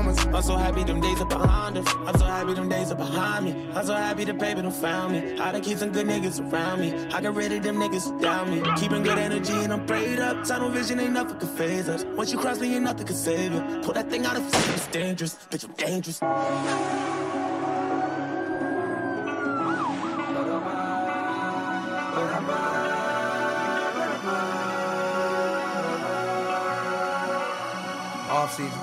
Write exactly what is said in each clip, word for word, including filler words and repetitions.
dramas. I'm so happy them days are behind us. I'm so happy them days are behind me. I'm so happy the baby done found me. I done keep some good niggas around me. I got rid of them niggas who down me. Keeping good energy and I'm prayed up. Tunnel vision ain't nothing can phase us. Once you cross me, ain't nothing can save you. Pull that thing out of fucking, it's dangerous. Bitch, I'm dangerous. Off season.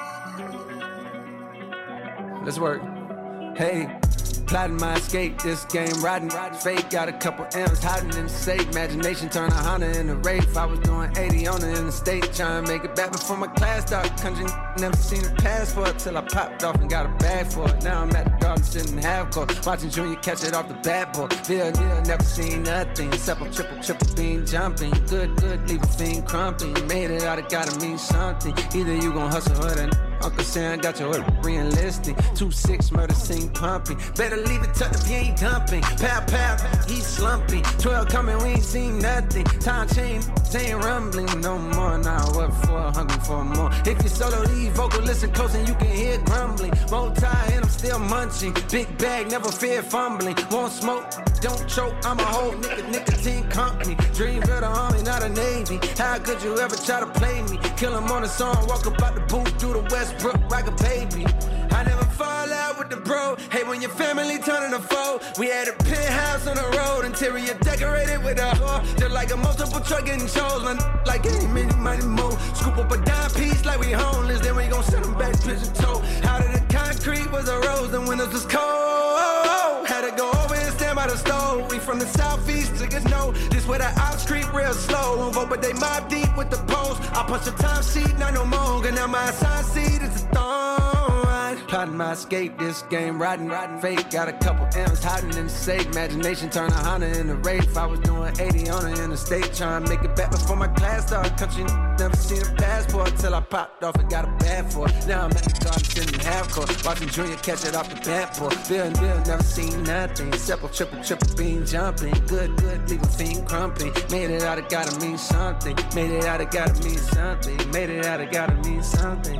Let's work. Hey, plotting my escape, this game riding, fake, got a couple M's hiding in the safe. Imagination turn a Honda into Wraith. I was doing eighty on the interstate, trying to make it back before my class started. Country never seen a passport till I popped off and got a bag for it. Now I'm at the garden sitting half court, watching Junior catch it off the bat board. Bill, Bill, never seen nothing except a triple, triple beam jumping. Good, good, leave a fiend crumping. Made it out, it gotta mean something. Either you gon' hustle or then Uncle Sam got your re-enlisting. two six murder scene pumping. Better leave it tucked if you ain't dumping. Pow, pow, he's slumping. twelve coming, we ain't seen nothing. Time change, they ain't rumbling no more. Now what for? Hungry for more. If you solo leave, vocal listen close and you can hear grumbling. Multi and I'm still munching. Big bag, never fear fumbling. Won't smoke, don't choke. I'm a whole nigga, nicotine company. Dream of the army, not a navy. How could you ever try to play me? Kill him on a song, walk up out the booth through the West Brook like a baby. I never fall out with the bro. Hey, when your family turning a foe. We had a penthouse on the road, interior decorated with a whore. Just like a multiple truck getting chose, man. Like any many money more. Scoop up a dime piece like we homeless, then we gon' send them back pigeon toe. Out of the concrete was a rose, the windows was cold. Had to go over and stand by the stove. We from the southeast, niggas know this where the ops creep real slow. Won't vote, but they mob deep with the post. I punch the time sheet, not no more. And now my assigned seat is a thorn. Plotting my escape, this game riding, riding fake. Got a couple M's hiding in the safe. Imagination turn a Honda into Wraith. I was doing eighty on the interstate, trying to make it back before my class started. Country never seen a passport till I popped off and got a bag for it. Now I'm at the garden sitting half court, watching Junior catch it off the bat board. Bill and Bill never seen nothing except a triple, triple beam jumping. Good, good, leave a fiend crumping. Made it out, it gotta mean something. Made it out, it gotta mean something. Made it out, it gotta mean something.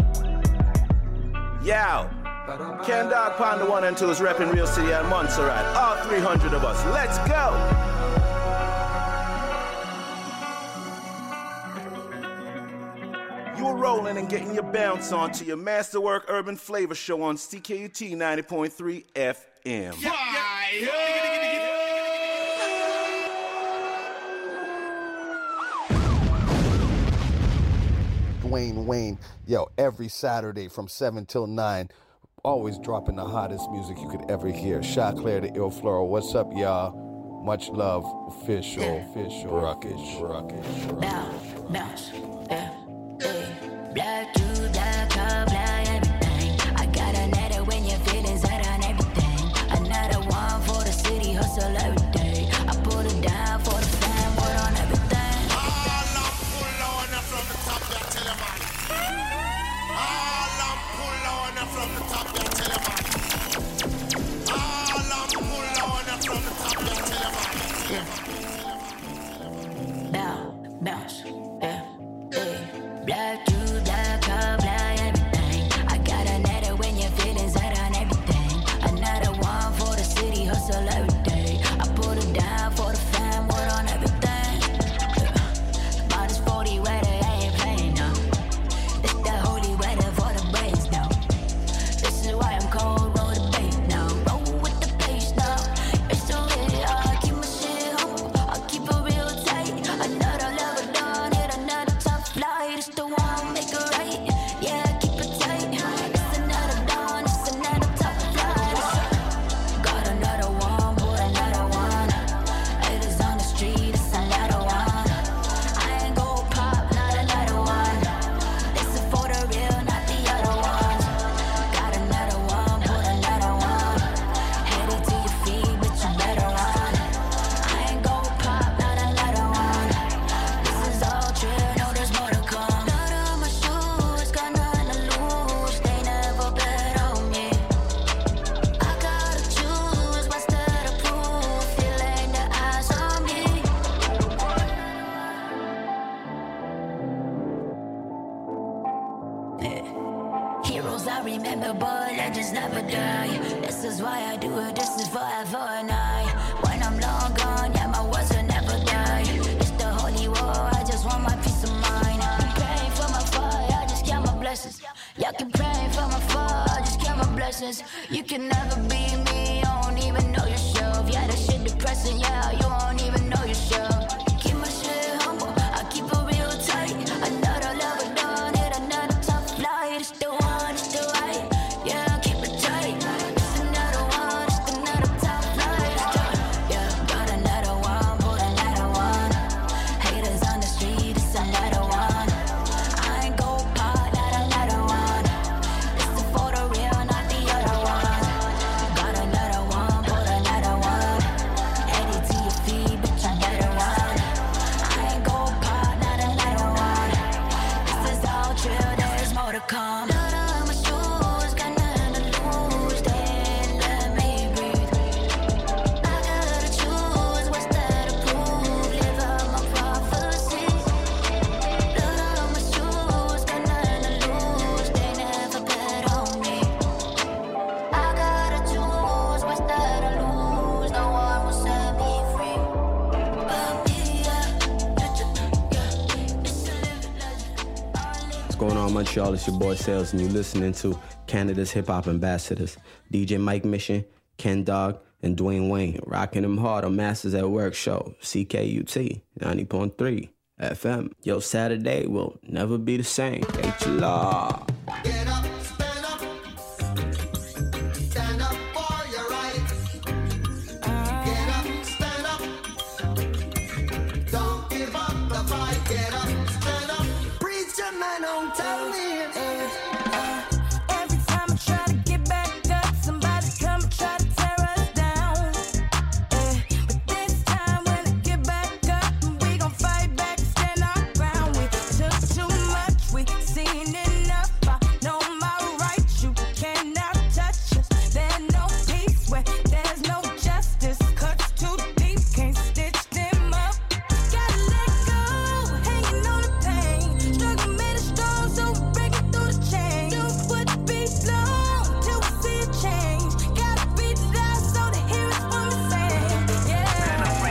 Yo, Ken Dog Panda one and two is repping Real City and Montserrat. All three hundred of us. Let's go! You're rolling and getting your bounce on to your Masterwork Urban Flavor Show on C K U T ninety point three F M. Yeah, yeah, yeah. Wayne Wayne, yo, every Saturday from seven till nine, always dropping the hottest music you could ever hear. Shot Claire, the Ill Floral. What's up, y'all? Much love, official, official, ruckish, ruckish. Bounce, bounce, yeah, yeah. Black you, black up, black everything. I got another when your feelings out on everything. Another one for the city, hustle every day. I put it down for the fam, word on everything. From the top, yeah, tell your man. All I'm pull on from the top, yeah, tell your man. Yeah. Bounce, bounce, yeah, yeah. battles I remember, but legends never die. This is why I do it, this is forever and I. When I'm long gone, yeah, my words will never die. It's the holy war, I just want my peace of mind. I'm praying for my fire, I just count my blessings. Y'all keep praying for my fall, I just count my blessings. You can never be me, you don't even know yourself. Yeah, that shit depressing, yeah, you don't even know yourself. Keep my shit humble, I keep it real tight. Another level done it, another tough flight. It's the one, it's the right, yeah, keep it tight. It's another one, it's another tough flight. Yeah, got another one, put another one. Haters on the street, it's another one. I ain't go pop, not another one. This is for the real, not the other one. Got another one, put another one. Headed to your feet, bitch, another one. I ain't go pop, not another one. This is all true, there's more to come. Blood on my shoes, got nothing to lose, then let me breathe. I gotta choose what's there to prove, live out my prophecy. Blood on my shoes, got nothing to lose, they never bet on me. I gotta choose what's there to lose, no one will set me free. But me, yeah, yeah, it's a living legend. What's going on, Montreal? It's your boy Sales, and you're listening to Canada's Hip Hop Ambassadors, D J Mike Mission, Ken Dog, and Dwayne Wayne, rocking them hard on Masters at Work show, C K U T, ninety point three F M. Yo, Saturday will never be the same. H-Law. Get up, stand up. Stand up for your rights. Get up, stand up. Don't give up the fight. Get up, stand up. Preacher man, don't tell me. Every time I try to get back up, somebody come and try to tear us down. Eh, But this time when I get back up, we gon' fight back, stand our ground. We took too much, we seen enough. I know my rights, you cannot touch us. There's no peace where there's no justice. Cuts too deep, can't stitch them up. Gotta let go, hanging on the pain. Struggle made us strong, so we break it through the chain. Do what be long till we see a change. Gotta beat it out so they hear us when we say, yeah. Stand up.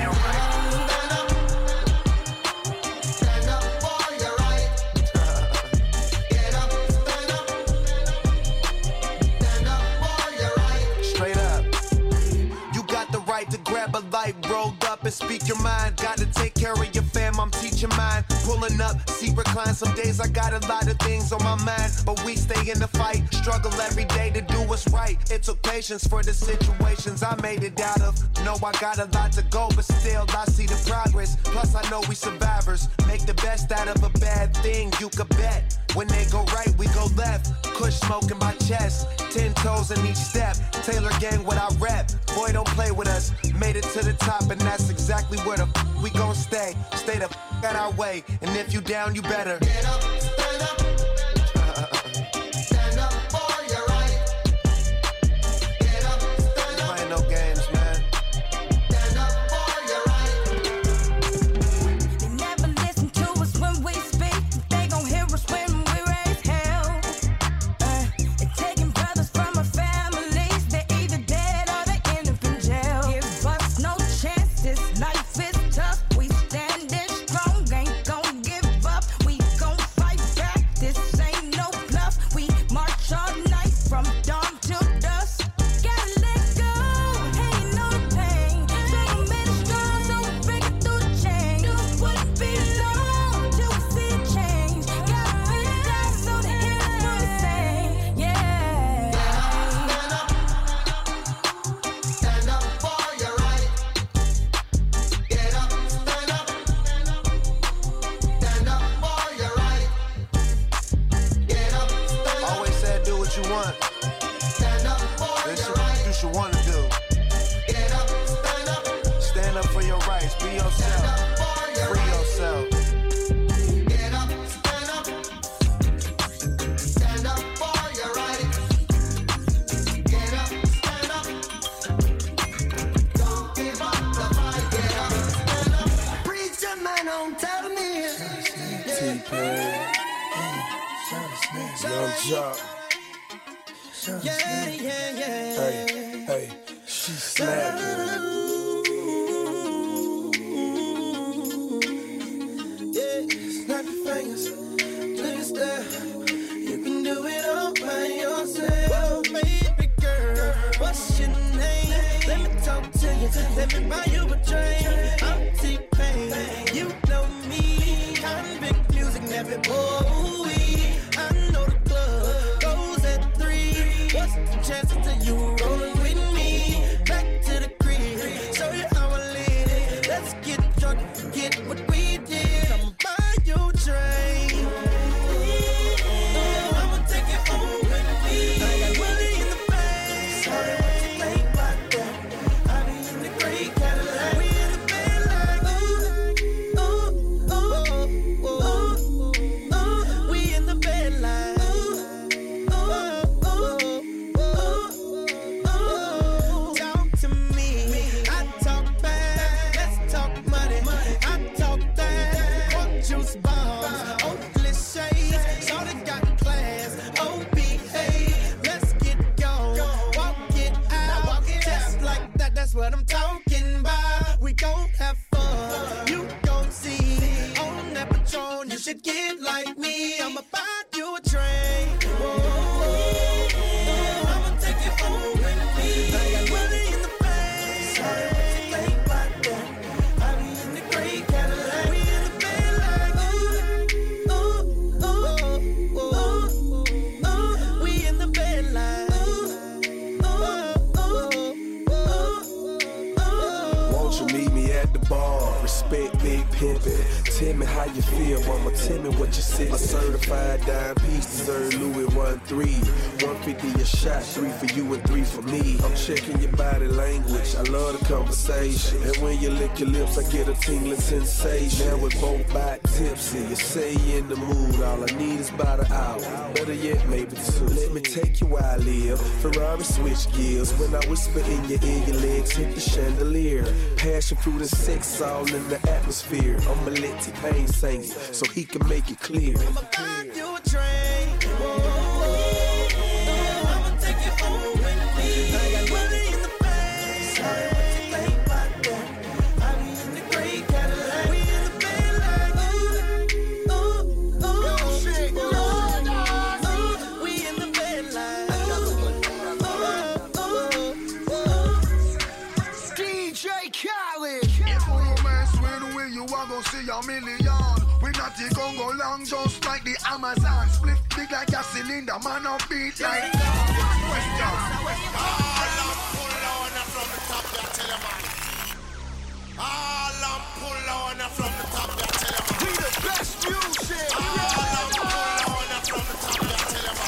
Stand up for your right. Get up, stand up. Stand up for your right. Straight up. You got the right to grab a light, rolled up and speak your mind. Gotta take care of your fam, I'm teaching mine. Pulling up, see recline. Some days I got a lot of things on my mind, but we stay in the fight. Struggle every day to do what's right. It took patience for the situations I made it out of. Know I got a lot to go, but still I see the progress. Plus I know we survivors. Make the best out of a bad thing, you could bet. When they go right, we go left. Kush smoke in my chest, ten toes in each step. Taylor gang what I rep. Boy, don't play with us. Made it to the top, and that's exactly where the f- we gon' stay. Stay the f- out our way, and if you down, you better. Get up, stand up. Stand up for your right. Get up, stand up. Ain't no games, man. Stand up for your right. They never listen to us when we speak. They gon' hear us when we raise hell. Uh, they're taking brothers from our families. They're either dead or they end up in jail. Give us no chances. Life is tough. We standing strong. Ain't gon' give up. We gon' fight back. This ain't no bluff. We march all night from dawn till dusk. Gotta let go. Hanging on the pain. Struggle made us strong, so we break it through the chain. Do what be long till we see a change. Gotta beat it down so they hear us when we say, yeah. Stand up. Stand up for your right. Get up, stand up. Stand up for your right. Get up, stand up. Always said do what you want. Stand up for This your is what right. you should wanna do. Get up, stand up. Stand up for your rights. Be Stand yourself. up for your Free right. yourself. Get up, stand up. Stand up for your right. Get up, stand up. Don't give up the fight. Get up, stand up. Preacher man, don't tell me. T-Pain, Young Jock, Yeah, yeah, yeah. Hey, hey, she slapping. Yeah, snap your fingers, do your step. You can do it all by yourself. Baby girl, what's your name? Let me talk to you, let me buy you a drink. I'm T-Pain, you know me. Convict music, never boy. I know the club goes at three. What's the chances of you rolling with me? Back to the crib, show you how I live. Let's get drunk, forget what we did. I'ma buy you a drink. I'ma take you home with me. I got money in the bank. Sorry, what you think about that? I be in the great Cadillac. We in the bed like ooh, ooh, ooh, ooh, ooh. We in the bed like ooh, ooh, ooh, ooh. Talk to me, I talk back. Let's talk money, I talk that. Cork juice bombs, Oakley shades. Shorty got class, O B A. Let's get gone, walk it out. Just like that, that's what I'm talking about. We gon' have fun, you gon' see. On that Patron, you should get like me. I'ma buy you a drink. Whoa. I'ma take you home with me. I got money in the bank. Sorry, what you think about that? I be in the great Cadillac. We in the bed like ooh, ooh, ooh, ooh, ooh. We in the bed like ooh, ooh, ooh, ooh. Won't you meet me at the bar? Respect Big Pimpin'. Tell me how you feel, mama. Tell me what you see. A certified dime piece deserve Louis one three. one fifty a shot, three for you and three for me. I'm checking your body language. I love the conversation. And when you lick your lips, I get a tingling sensation. Now we're both back tipsy. You say you in the mood. All I need is about an hour. Better yet, maybe two. Let me take you where I live. Ferrari switch gears. When I whisper in your ear, your legs hit the chandelier. Passion fruit and sex all in the atmosphere. I'ma let T-Pain sing it so he can make it clear. I'ma buy you a drink. Whoa. I'ma take you home with me. I got money in the bank. Sorry, what you think about that? I be in the great Cadillac. We in the bed like ooh, ooh, ooh, ooh, ooh. We in the bed like ooh, ooh, ooh. D J Khaled. If you romance with we, you are gonna see a million. We not the Congo long, just like the Amazon. Split big like a cylinder, man up beat like that. Question. All I'm pull on from the top, I tell you, man. All I'm pull on from the top, I tell you, man. We the best music. All I'm pull on from the top, I tell you,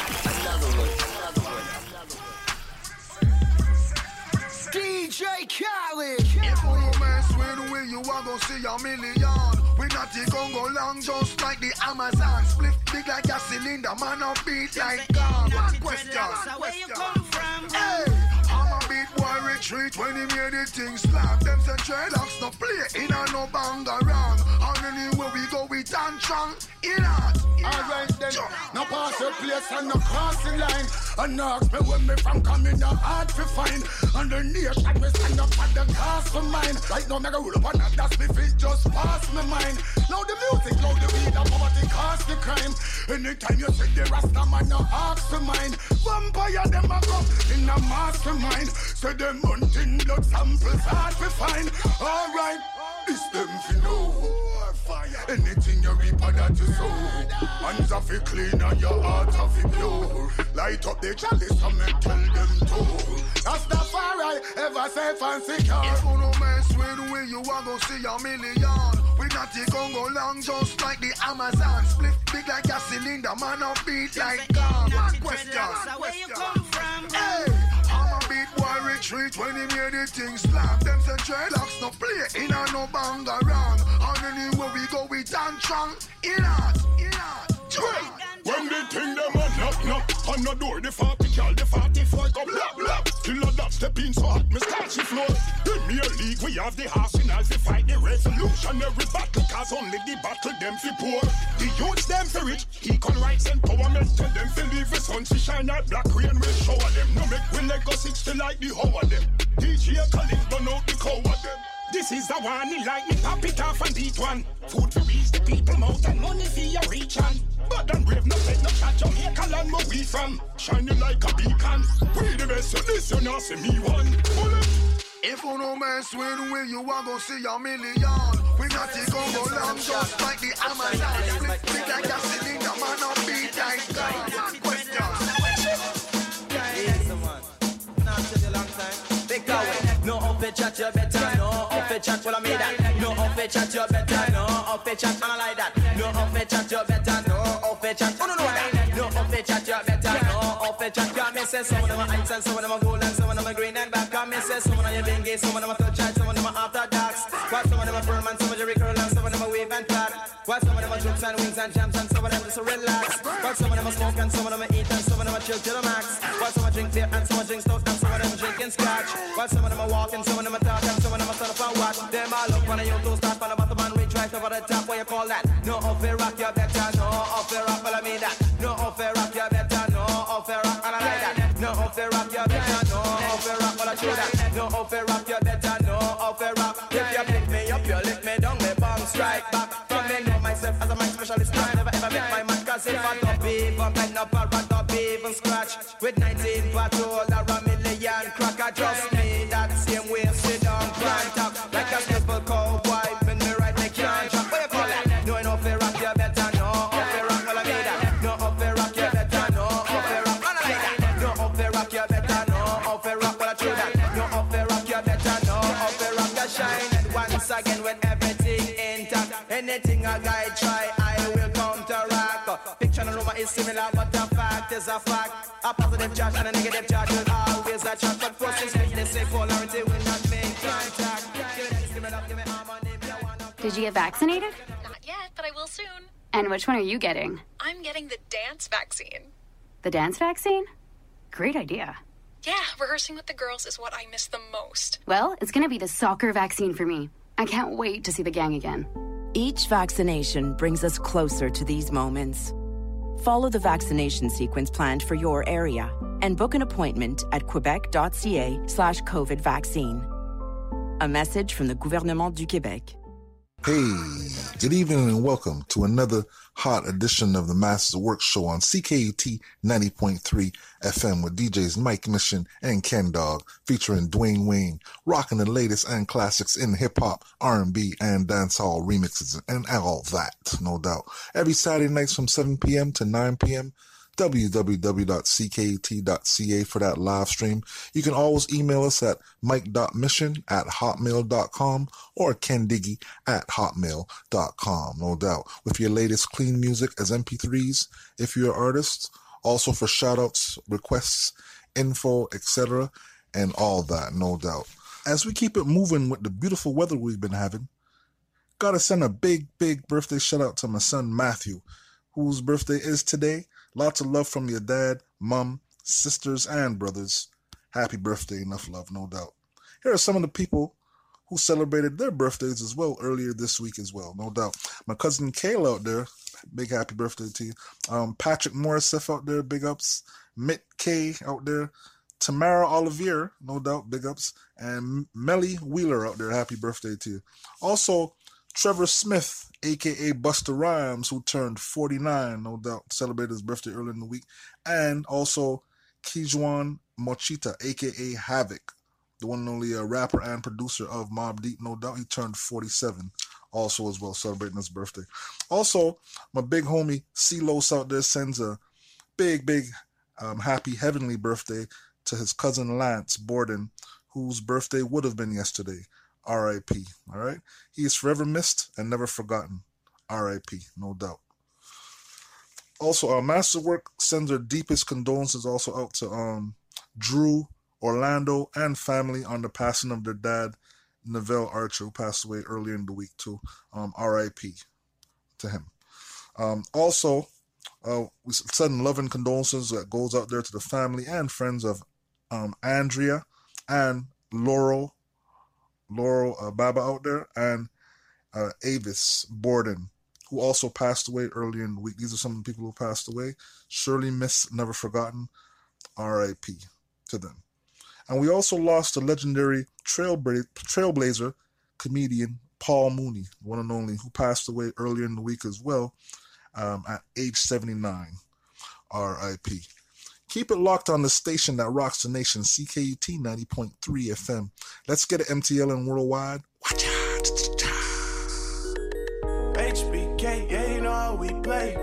man. D J Khaled. If you romance with we, you are gonna see a million. We not the Congo long, just like the Amazon. Split big like a cylinder, man up beat like God. One question. Where you come from? Hey, I'm a beat boy retreat when he made the thing slap. Them say dreadlocks no play in a no bang around. And anywhere we go we tantrum in art. Alright then, no pass the place and no crossing line. And ask me when me from coming no hard to find. And the nation we stand up at the cast for mine. Right now me go roll up and that's me feet just pass me mind. Now the music, now the weed and poverty cause the crime. Anytime you see the Rasta man no ask for mine. Vampire them a come in a mastermind. Say them hunting blood samples hard to find. Alright, this them fi know. Anything you reap that you sow. Hands are fi clean and your heart are fi pure. Light up the chalice and me tell them to. That's the far right, ever safe and secure. If you no mess with we, you are gonna see a million. We not the Congo long, just like the Amazon. Split big like a cylinder, man up beat like God. One question. Where you come from? Hey, I'm a beat boy retreat when he made the thing slap. Them say dreadlocks no play in a no bang around. And anywhere we go we tantrum in art, in art. When the thing them a knock knock, on the door, the forty cal, the forty-four come blah blah. Killer that step in so hot, me start she floor. Premier League, we have the arsenal to fight the revolutionary battle, cause only the battle them fi poor. The youths them fi rich, equal rights empowerment, tell them fi leave the sun to shine out, black rain will shower them. No make we Lego sixty like the hoe of them. D J Khaled burn out the cow of them. This is the one, he like me, pop it off and eat one. Food to reach the people mouth and money for your reach on. But don't brave no fed, no chat, Jamaica land where we from. Shining like a beacon. We the best, so this you not see me one. Bullet. If you no mess with we, you are gonna see a million. We not take over long, just like the Amazon. Flip big like a cylinder, man, on beat like God. Question. Yes, man. Not such a long time. Big power. No off it chat, you better. No off it chat, what I mean that. No off it chat, you better. No off it chat, I like that. No off it chat, you better. No off it chat, oh no no that. No off it chat, you better. No off it chat, come and say some of them are ice and some of them are gold and some of them are green and black. Come and say some of them are bingy, some of them are touch and some of them are after darks. While some of them are firm and some of them are curl and some of them are wave and clad. While some of them are jokes and wings and jams and some of them just relax. While some of them are smoke and some of them are eat and some of them are chill to the max. While some are drink beer and some are drink stout and some of them drinking scotch. While some of them are walking, some of them are talking, some of them are stand up and watch. Them all up on the YouTube start from the bottom and reach right over the top. What you call that? No off it rock, you better. No off it rock, well I mean that. No off it rock, you better. No off it rock, and I like that. No off it rock, you better. No off it rock, well I show that. No off it rock, you better. No off it rock. If you pick me up, you lift me down, me bomb strike back. From me know myself as a mind specialist. I never ever make my man, cause if I don't even bend up, I don't even scratch. With nineteen patrol, or a million crack, I just me that same way, sit down, grind up. Like a simple cowboy, when me right, me can't drop. What you call that? No off it rock, you better. No off it rock, well I mean that. No off it rock, you better. No off it rock, and I like that. No off it rock, you better. No off it rock, well I true that. No off it rock, you better. No off it rock, you shine. And once again, when everything intact, anything a guy try, I will counteract. Picture and rumor is similar, but the fact is a fact. A positive charge and a negative charge will always a charge. But forces make this say polarity will not make contact. Give me this, give me that, give me harmony. Did you get vaccinated? Not yet, but I will soon. And which one are you getting? I'm getting the dance vaccine. The dance vaccine? Great idea. Yeah, rehearsing with the girls is what I miss the most. Well, it's going to be the soccer vaccine for me. I can't wait to see the gang again. Each vaccination brings us closer to these moments. Follow the vaccination sequence planned for your area and book an appointment at quebec.ca slash COVID vaccine. A message from the Gouvernement du Québec. Hey, good evening and welcome to another hot edition of the Masters of Work show on C K U T ninety point three F M with D Js Mike Mission and Ken Dog, featuring Dwayne Wayne, rocking the latest and classics in hip-hop, R and B, and dancehall remixes and all that, no doubt. Every Saturday nights from seven p.m. to nine p.m., w w w dot c k u t dot c a for that live stream. You can always email us at mike dot mission at hotmail dot com or kendiggy at hotmail dot com, no doubt, with your latest clean music as M P threes if you're an artist, also for shout-outs, requests, info, et cetera, and all that, no doubt. As we keep it moving with the beautiful weather we've been having, gotta send a big, big birthday shout-out to my son Matthew, whose birthday is today. Lots of love from your dad, mom, sisters, and brothers. Happy birthday, enough love, no doubt. Here are some of the people who celebrated their birthdays as well earlier this week as well, no doubt. My cousin Kayla out there, big happy birthday to you. Um, Patrick Morrisef out there, big ups. Mitt K out there. Tamara Olivier, no doubt, big ups. And Melly Wheeler out there, happy birthday to you. Also, Trevor Smith, a k a. Busta Rhymes, who turned forty-nine, no doubt, celebrated his birthday earlier in the week. And also Kijuan Mochita, a k a. Havoc, the one and only uh, rapper and producer of Mobb Deep, no doubt. He turned forty-seven also as well, celebrating his birthday. Also, my big homie C-Los out there sends a big, big um, happy heavenly birthday to his cousin Lance Borden, whose birthday would have been yesterday. R I P, all right? He is forever missed and never forgotten. R I P, no doubt. Also, our Masterwork sends their deepest condolences also out to um, Drew, Orlando, and family on the passing of their dad, Neville Archer, who passed away earlier in the week too. Um, R I P to him. Um, also, Uh, we send love and condolences that goes out there to the family and friends of um, Andrea and Laurel, Laurel uh, Baba out there, and uh, Avis Borden, who also passed away earlier in the week. These are some of the people who passed away. Surely missed, never forgotten. R I P to them. And we also lost the legendary trailbla- trailblazer comedian Paul Mooney, one and only, who passed away earlier in the week as well, um, at age seventy-nine. R I P. Keep it locked on the station that rocks the nation, C K U T ninety point three F M. Let's get it, M T L and worldwide. Watch out. H B K, yeah, you know how we play.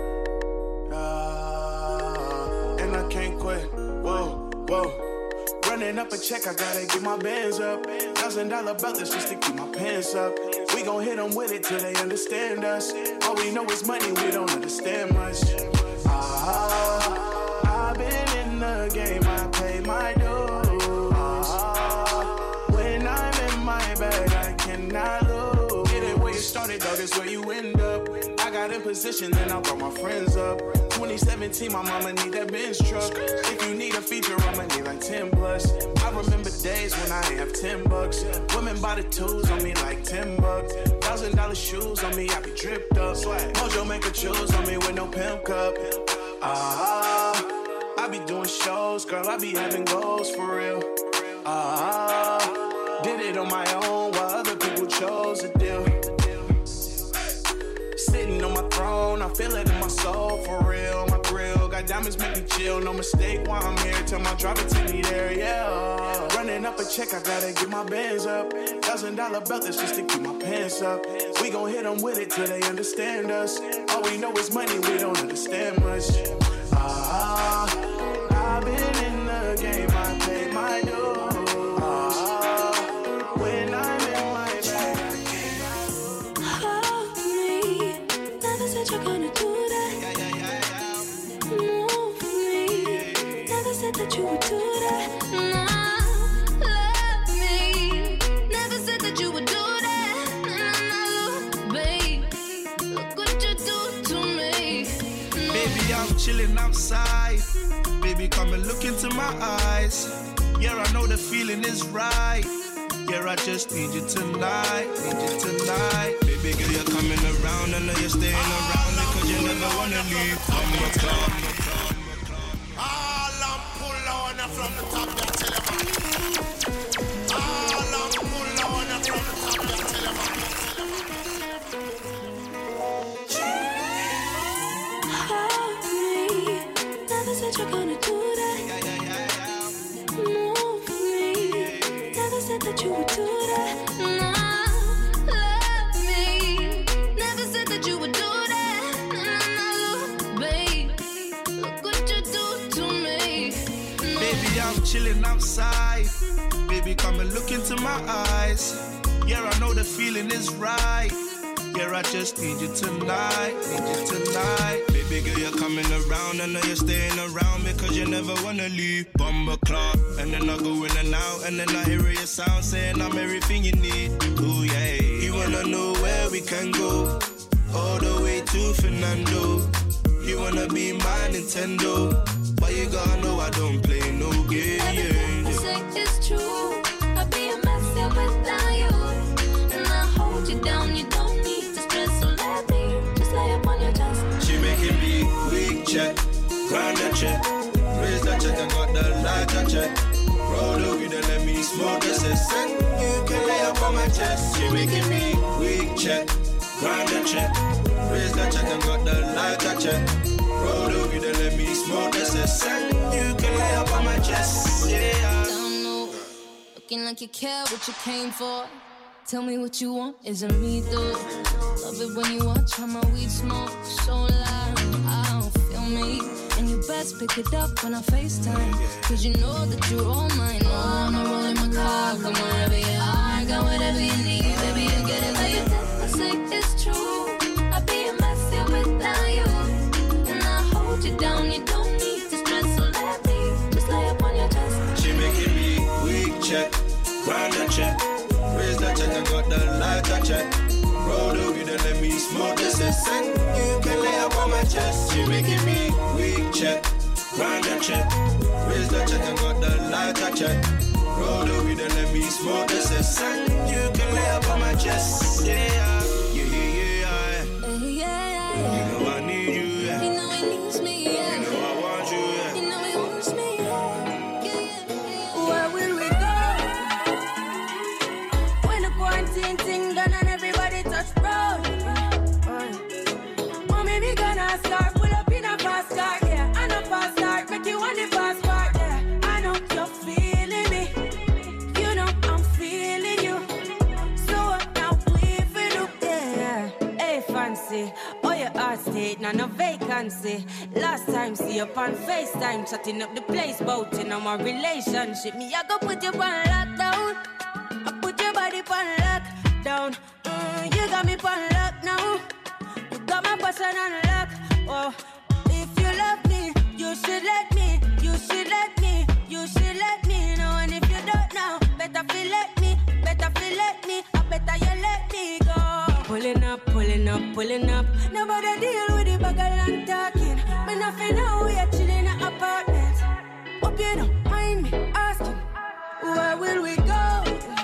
Uh, and I can't quit. Whoa, whoa. Running up a check, I gotta get my bands up. Thousand dollar belt, that's just to keep my pants up. We gon' hit them with it till they understand us. All we know is money, we don't understand much. Ah, I've been in the game, I pay my dues. Ah, when I'm in my bag, I cannot lose. Get it where you started, dog, is where you end up. I got in position, then I brought my friends up. twenty seventeen, my mama need that Benz truck. If you need a feature, I'ma need like ten plus. I remember days when I ain't have ten bucks. Women buy the tools on me like ten bucks. Thousand dollar shoes on me, I be dripped up. Mojo make a choose on me with no pimp cup. Ah, I be doing shows, girl, I be having goals for real. Ah, did it on my own while other people chose a deal. Sitting on my throne, I feel it in my soul for real. My grill got diamonds, make me chill. No mistake while I'm here. Tell my driver take me there, yeah. Running up a check, I gotta get my bands up. Thousand dollar belt, that's just to keep my pants up. We gon' hit them with it till they understand us. All we know is money, we don't understand much. Ah, I've been in the game, I pay my dues. Ah, when I'm in my bag, Hold me. Never said you're gonna do that. Move me. Never said that you would do that. No, love me. Never said that you would do that. No, babe, look what you do to me. baby, I'm chilling outside. Baby, come and look into my eyes. Yeah, I know the feeling is right. Yeah, I just need you tonight, need you tonight. Baby girl, you're coming around, I know you're staying around because you never wanna leave. I'm a club. All I'm pull on from the top, I tell you man. All I'm pull on from the top, I tell you man. Hold me. Never said you're gonna do that. Move me. Never said that you would do that. No, love me. Never said that you would do that. No, babe, look what you do to me. Baby, I'm chilling outside. Baby, come and look into my eyes. Yeah, I know the feeling is right. Yeah, I just need you tonight, need you tonight. Baby girl, you're coming around, I know you're staying around because you never wanna leave. Bomber clock, and then I go in and out, and then I hear your sound saying I'm everything you need. Ooh yeah, you wanna know where we can go, all the way to Fernando. You wanna be my Nintendo, but you gotta know I don't play no games. Everything I say is true. I'd be a mess here without you, and I hold you down. You don't need to stress, so let me just lay up on your chest. She making me weak check, grind the check, raise the check and got the lighter check. Roll the weed and let me smoke the cess. You can lay up on my chest. She making me weak check, grind the check, raise the check and got the lighter check. Roll the weed and let me smoke the cess. You can lay up on my chest. Yeah. Don't know, looking like you care what you came for. Tell me what you want, isn't me though. Love it when you watch how my weed smoke so loud. I don't feel me, and you best pick it up when I FaceTime, cause you know that you're all mine. Oh, I'm not rolling my car, come wherever you are. Got whatever you need, baby, you get it. Everything I say is true. I'd be a mess here without you, and I hold you down. You don't need to stress, so let me just lay up on your chest. She making me weak check, grind the check, raise the check and got the lighter check. Roll the weed and let me smoke the cess. You can lay up on my chest. She making me check. Roll the weed and let me smoke the cess. You can lay up on my chest. Yeah, yeah, yeah, yeah, yeah. You know I need you, yeah. You know he needs me, yeah. You know I want you, yeah. You know he wants me, yeah. Where will we go? When the quarantine thing done and everybody touch road. Mommy, we gonna start, pull up in a fast car, yeah. And a fast start, make you want the fast part, yeah. I know you're feeling me. You know I'm feeling you. So now we feel up, yeah. Hey, fancy. Oh, your heart state, now no vacancy. Last time, see you on FaceTime, chatting up the place, boating on my relationship. Me, I go put you on lockdown. I put your body on lockdown. Mm, you got me on lock now. You got my passion on lock. Oh, if you love me, you should let me. You should let me. You should let me know. And if you don't know, better feel let me. Better feel let me. I better you let me go. Pulling up, pulling up, pulling up. Nobody deal with the bagel and talking. Me nothing know we are chilling in an apartment. Hope you don't mind me asking, where will we go?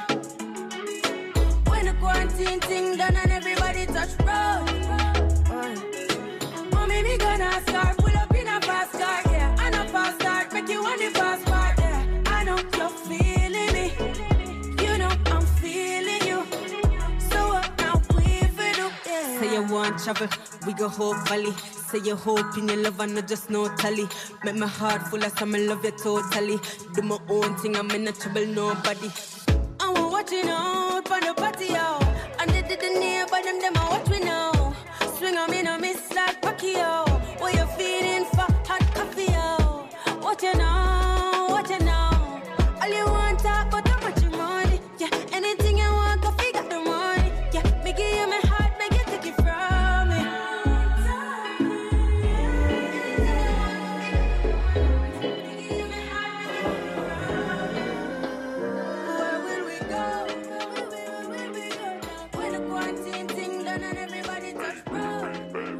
When the quarantine thing done and everybody touch road. Mommy, me gonna start, pull up in a fast car, yeah. And a fast start, make you want the fast part, yeah. I know you're feeling me. You know I'm feeling you. So what now we feel up, yeah. Say you want travel, we go whole valley. Say you hope in your love and not just no tally. Make my heart full of some, I love you totally. Do my own thing, I'm in no trouble, nobody. I'm watching out on the patio. And they didn't hear but them, them I watch me now. Swing on me, no miss like Pacquiao. What you feeling for hot coffee, yo? What you know, what you know? All you want talk about how much you money. Yeah, anything you want, go figure the money. Yeah, me give you my heart, make you take it from me. Where will we go? When the quarantine thing done and everybody touch road.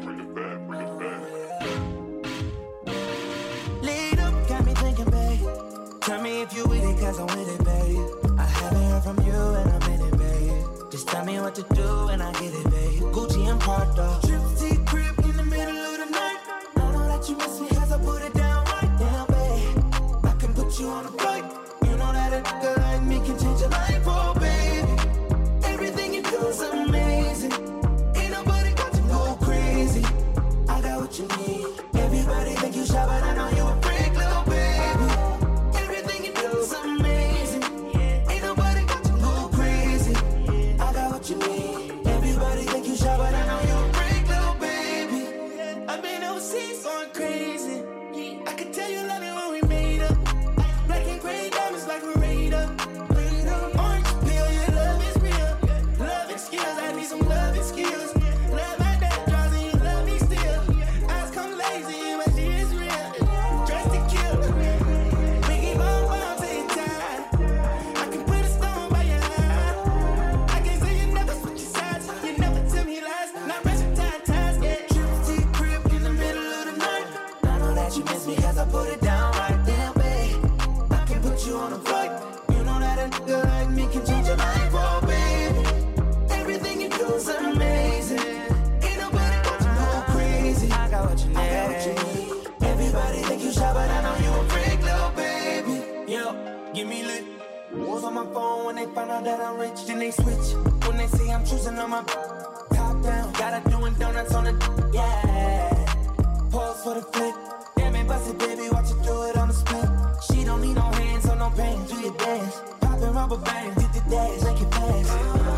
Lead up, got me thinking, babe. Tell me if you with it, cause I'm with it, babe. I haven't heard from you and I'm in it, babe. Just tell me what to do and I get it, babe. Gucci and Prada. Trip to crib in the middle of the night. I know that you miss me cause I put it down right now, babe. I can put you on a flight. You know that a nigga like me can change your life, oh, baby. Everything you do is amazing. Ain't nobody got to go crazy. I got what you need. Everybody think you shy, but I know you a freak, little baby. Everything you do is amazing. Ain't nobody got to go crazy. I got what you need. Everybody think you shy, but I know you a freak, little baby. I've been overseas going crazy. I can tell you love it when we made up. Black and gray diamonds like we're raid up. Orange peel, your love is real. Loving skills, I need some loving skills. Love my dad draws and you love me still. Eyes come lazy, but she is real. Dressed to kill. Biggie bomb bomb to your time. I can put a stone by your eye. I can say you never switch your sides. You never tell me lies. Not resting time ties, yeah. Trip to crib in the middle of the night. I know that you miss me cause I put it down right there, babe. I can put you on a flight. You know that a nigga like me can change your life, oh, baby. Everything you do is amazing. Ain't nobody got to go crazy. I got what you need. I got what you need. Everybody think you shy, but I know you a freak, little baby. Yo, give me lit. Wolves on my phone when they find out that I'm rich, then they switch. When they say I'm choosing on my top down, gotta doing donuts on the yeah. Pause for the flick. Damn it, bust it, baby, watch you do it on the split. She don't need no hands or no pain, do your dance. Poppin' rubber bands, get the dash, make it fast.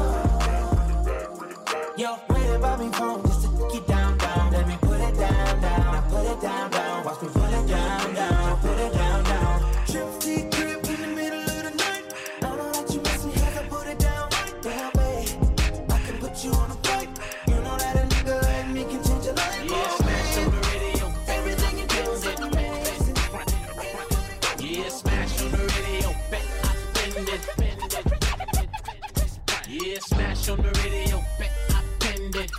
Yo, waiting by me phone just to get down, down. Let me put it down, down. I put it down, down. Watch me put it down, down. I put it down, down. Trip to crib in the middle of the night. I know that you miss me cause I put it down right there, babe. I can put you on a flight. You know that a nigga like me can change your life. Yeah, smash on the radio. Everything you do is amazing. Yeah, smash on the radio. Bet I spend it. Yeah, smash on the radio. Bet I spend it.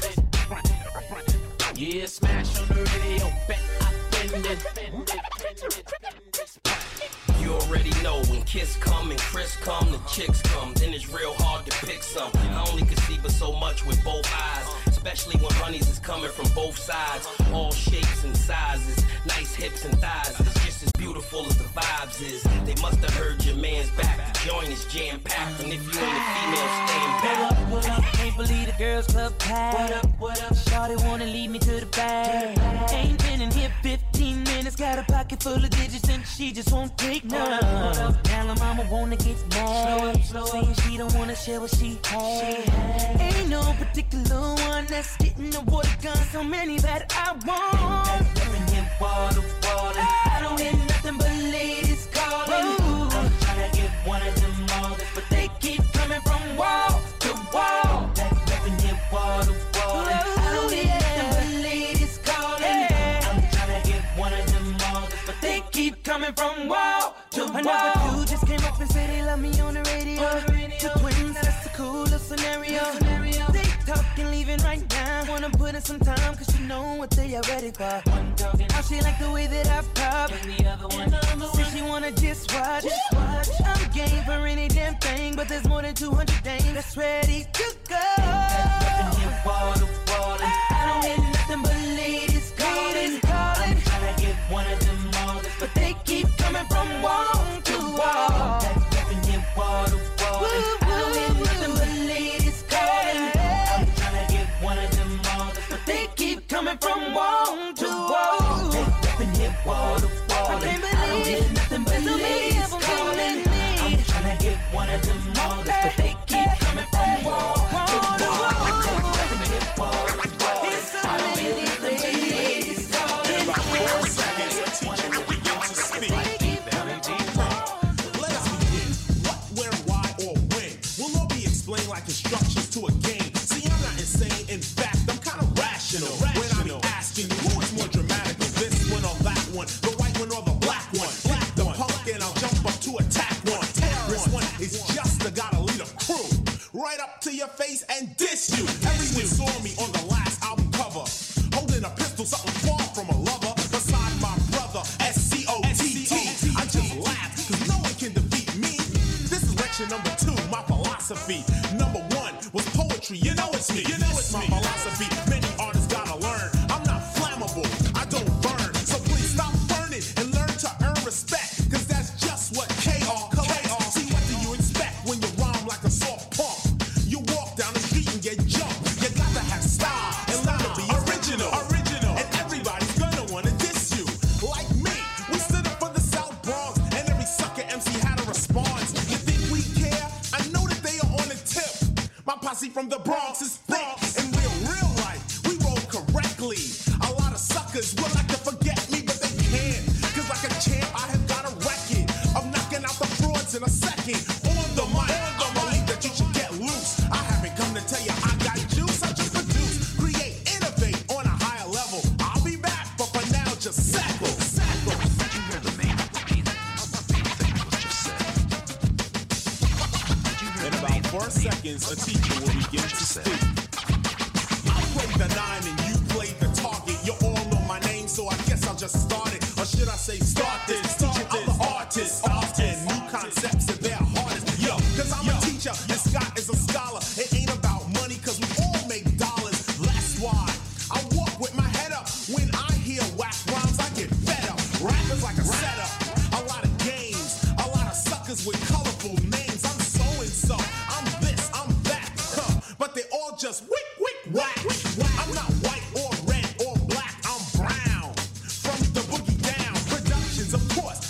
Yeah, smash on the radio. Bet I spend it. You already know when Kiss come and Chris come, the chicks come. Then it's real hard to pick some. I only can see but so much with both eyes, especially when honeys is coming from both sides. All shapes and sizes, nice hips and thighs. It's just as beautiful as the vibes is. They must have heard your man's back. The joint is jam packed, and if you ain't a female, stand back. What up, what up? Can't believe the girls club packed. What up, what up? Shawty wanna lead me to the back. Ain't been in here fifteen minutes. Got a pocket full of digits and she just won't take none. Now her mama wanna get mad, saying she don't wanna share what she had. Ain't no particular one that's getting the water gun. So many that I want. That's living here wall to wall, and I don't hear nothing but ladies calling. Ooh. I'm tryna get one of them all, but they keep coming from wall to wall. That's living here wall to wall, and I don't hear nothing but ladies calling. I'm tryna get one of them all, but they keep coming from wall to wall. Another dude just came up and said they love me on the radio. Two twins, that's the coolest scenario. They talking, leaving right now. Wanna put in some time, cause you know what they are ready for. One talking, how she like the way that I pop. And the other one, says she wanna just watch. Just watch. I'm game for any damn thing, but there's more than two hundred dames that's ready to go. That's here wall to wall, and I don't hear nothing but ladies calling. I'm tryna get one of them all, but they keep coming from wall to wall. That's here wall to wall, and I don't hear nothing but ladies calling. I'm tryna get one of them all, but they keep coming from wall to wall. They here wall to wall, and I don't hear nothing but ladies calling. I'm tryna get one of them all, but they keep coming from wall to wall. It's so many ladies calling. In about four seconds, a teacher will begin to speak. Let's begin. What, where, why, or when will all be explained like instructions to a game. See, I'm not insane. In fact, I'm kind of rational. When I be asking you, who is more dramatic, this one or that one, the white one or the black one? Black the punk, and I'll jump up to attack one. Terrorist one is just the gotta lead a crew right up to your face and diss you. Everyone saw me on the last album cover, holding a pistol, something far from a lover. Beside my brother, S C O T T. I just laugh, cause no one can defeat me. This is lecture number two, my philosophy. Number one was poetry, you know it's me. You know it's my philosophy. Many artists gotta learn. I'm not flammable, I don't burn. So please stop burning and learn to earn respect, cause that's just what K R collects. See, what do you expect when you rhyme like a soft punk? You walk down the street and get jumped. You got to have style and learn to be original. Original. And everybody's gonna wanna diss you. Like me, we stood up for the South Bronx, and every sucker M C had a response. You think we care? I know that they are on the tip. My posse from the Bronx is Bronx. In real, real life, we roll correctly. A lot of suckers would like to forget me, but they can't. Cause like a champ, I have got a record of knocking out the frauds in a second. On the mic, I believe that you should get loose. I haven't come to tell you I got juice. I just produce, create, innovate on a higher level. I'll be back, but for now, just sackle, sackle. Did you hear the man? In about four seconds, a teacher will begin to speak. I play the nine and you play the target. You all know my name, so I guess I'll just start it. Or should I say start this? Teaching other artists, often new concepts at their hardest. Yo, cause I'm a teacher and Scott is a scholar. It ain't about money, cause we all make dollars. That's why I walk with my head up. When I hear whack rhymes, I get fed up. Rap is like a setup, a lot of games, a lot of suckers with colorful names. I'm so and so, I'm this, I'm that, huh? But they all just wick, wick, whack. I'm not white or red or black, I'm brown. From the boogie down, productions, of course,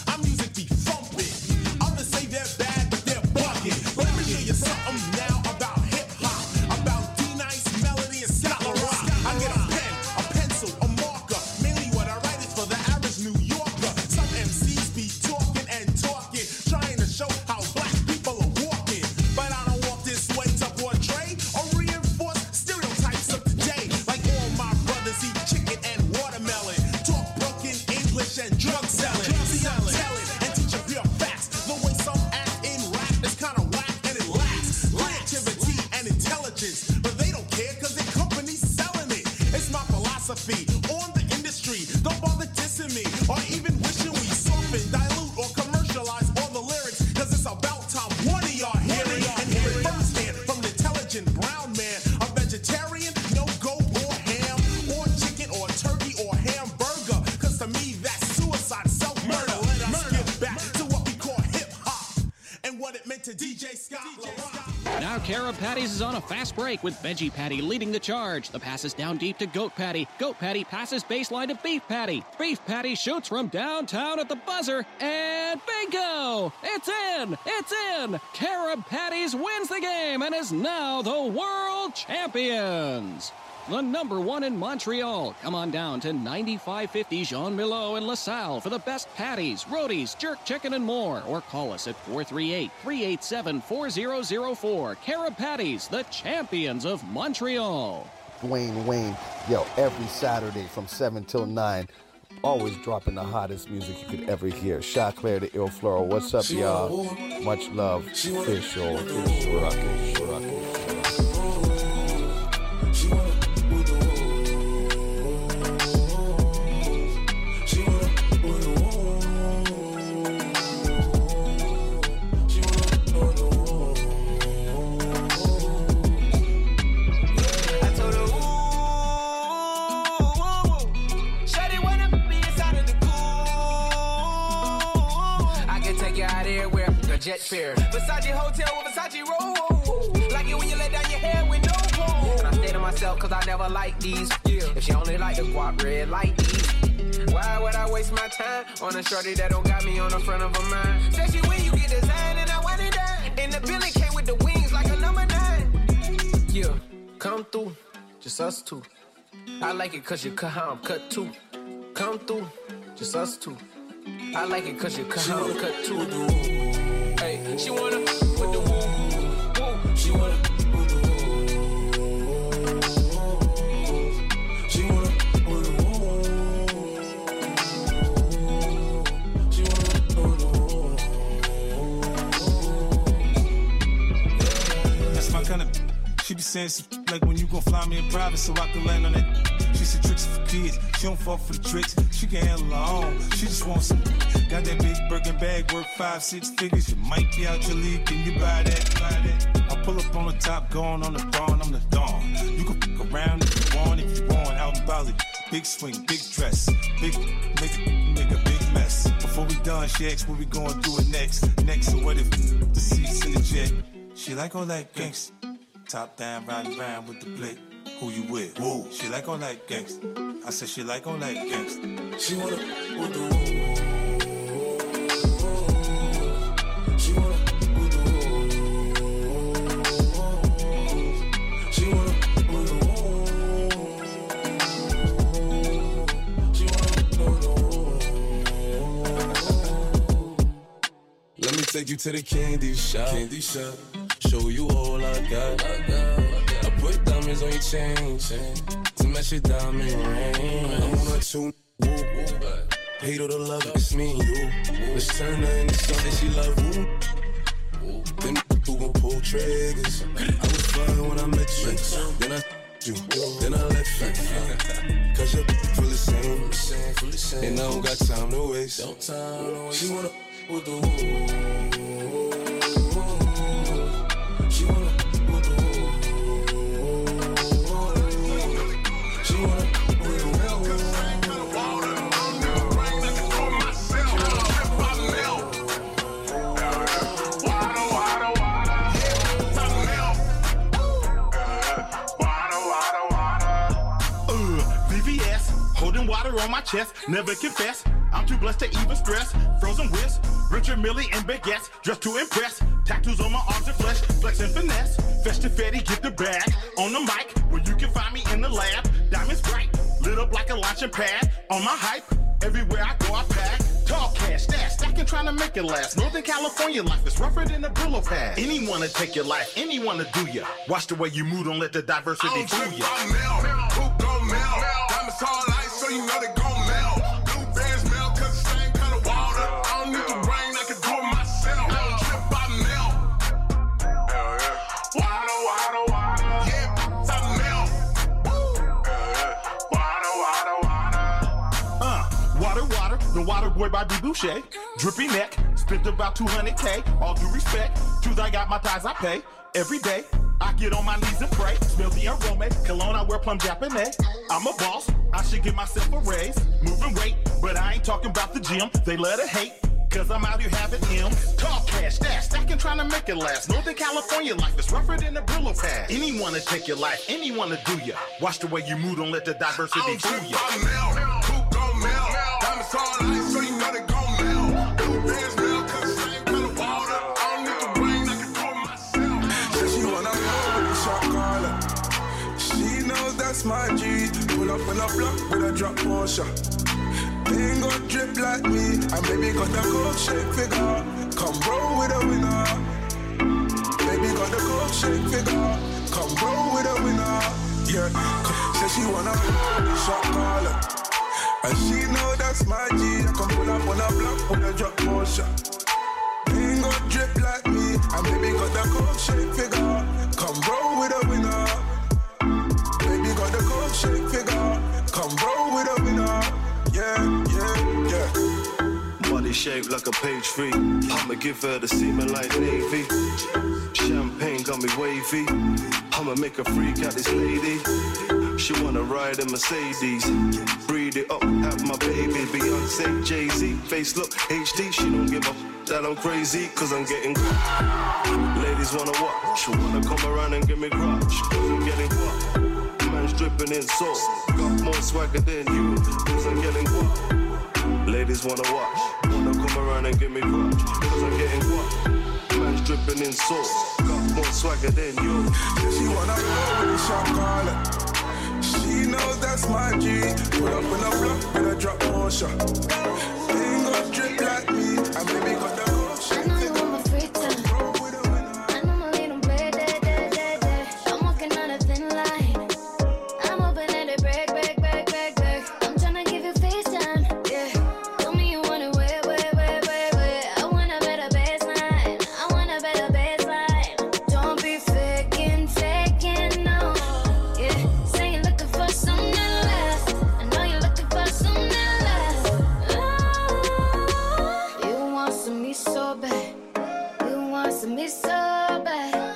to D J Scott. Now Cara Patties is on a fast break with Veggie Patty leading the charge. The pass is down deep to Goat Patty. Goat Patty passes baseline to Beef Patty. Beef Patty shoots from downtown at the buzzer, and bingo! It's in! It's in! Cara Patties wins the game and is now the world champions! The number one in Montreal. Come on down to ninety-five fifty Jean Milo in LaSalle for the best patties, rotis, jerk chicken, and more. Or call us at four three eight, three eight seven, four zero zero four. Cara Patties, the champions of Montreal. Dwayne Wayne, yo, every Saturday from seven till nine. Always dropping the hottest music you could ever hear. Shot Claire, the Ill Floral. What's up, y'all? Much love. Official. Official. Rockin', rockin'. Jet fare, Versace hotel with Versace roll. Like it when you let down your hair with no comb. And I stay to myself cause I never like these. Yeah. If she only like the guap red like these. Why would I waste my time on a shorty that don't got me on the front of her mind? Especially when you get designed and I want it done. And the Billy came with the wings like a number nine. Yeah, come through, just us two. I like it cause you cut how I'm cut too. Come through, just us two. I like it cause you cut how I'm cut too. Hey, she wanna with the woo, woo. She wanna with the woo. She wanna with the woo. She wanna with the woo. That's my kind of. She be saying some like when you gon' fly me in private so I can land on that. She said tricks for kids. She don't fall for the tricks. She can handle her own. She just wants some. Got that big Birkin bag worth five, six figures. You might be out your league. Can you buy that? Buy that? I pull up on the top, going on the dawn. I'm the dawn. You can fuck around if you want, if you want. Out in Bali, big swing, big dress, big make a, make a big mess. Before we done, she asked what we gonna do it next. Next, so what if the seats in the jet? She like all that gangsta. Top down, riding around with the blick. Who you with? Whoa. She like all that gangsta. I said she like all that gangsta. She wanna with the woo. She wanna with the woo. She wanna with the woo. She wanna with the woo. Let me take you to the candy shop. Candy shop. Show you all I got. I got. I put diamonds on your chain, chain to match your diamond ring. I'm on a two, woo, woo. Hate or the love, it's me and you. Let's turn her into something she love. Woo. Them who gon' pull triggers. I was fine when I met you. Then I you, then I left you. Cause your feel the same, and I don't got time to waste. She wanna with the woo. She wanna with the woo. She wanna with the woo. Water on my chest, never confess. I'm too blessed to even stress. Frozen whisk, Richard Millie and baguettes, dressed to impress. Tattoos on my arms and flesh, flex and finesse. Fetch the fetty, get the bag. On the mic, where you can find me in the lab. Diamonds bright, lit up like a launching pad. On my hype, everywhere I go I pack. Tall cash, stash, stacking trying to make it last. Northern California life is rougher than a Brillo pad. Anyone to take your life, anyone to do ya. Watch the way you move, don't let the diversity fool ya. Who gon' melt? Diamonds all ice, so you know they gon' melt. Blue bands melt, cause the same kind of water. I don't need the rain, I can do it myself. I don't trip, I melt. Hell yeah. Water, water, water. Yeah, I melt. Hell yeah. Water, water, water. Uh, water, water, the water boy by B. Boucher. Drippy neck, spent about two hundred K. All due respect, truth I got my ties I pay. Every day, I get on my knees and pray. Smell the aroma, cologne I wear plum Japanese. I'm a boss, I should give myself a raise. Moving weight, but I ain't talking about the gym. They let her hate, cause I'm out here having M's. Tall cash, stash, stacking, trying to make it last. Northern California life is rougher than a Brillo pad. Anyone to take your life, anyone to do ya. Watch the way you move, don't let the diversity fool ya. I melt, poop gon' melt. Diamonds all ice, so you know they gon' melt. Blue bands melt, cause the same color water. I don't need the rain, I can do it myself. Says she wanna roll with a shot caller. She knows that's my G. Pull up in a block with a drop Porsche. Ain't gon' drip like me. And baby got the coke shake figure. Come roll with a winner. Baby got the coke shake figure. Come roll with a winner. Yeah. Says she wanna roll with a shot caller. And she know that's my G. I can pull up on a block with a drop Porsche. Ain't gon' drip like me. And baby got the coke shake figure. Come roll with a winner. Baby got the coke shake figure. Come roll with a winner. Yeah, yeah, yeah. Body shaped like a page three. I'ma give her the semen like Navy. Champagne got me wavy. I'ma make a freak out this lady. She wanna ride a Mercedes. Breed it up, have my baby. Beyonce, Jay-Z, face look H D. She don't give a f- that I'm crazy, cause I'm getting ladies wanna watch. Wanna come around and give me crotch, cause I'm getting what? Man's dripping in sauce. Got more swagger than you, cause I'm getting what? Ladies wanna watch. Wanna come around and give me crotch, cause I'm getting what? Man's dripping in sauce. Got more swagger than you. She wanna roll with a shot caller. She knows that's my G. Pull up in a block with a drop Porsche. Ain't gon' drip like me. And baby got the coke shit. I know you want my free time. I know my little bed, day, day, day, day. I'm walking on a thin line. I'm hoping that it break, break, break, break, break. I'm tryna give you FaceTime, yeah. Tell me you want it way, way, way, way, way. I want a better baseline. I want a better baseline. Don't be faking, faking, no. Yeah, say you're looking for something less. I know you're looking for something less. Oh, you want some me so bad. You want some me so bad.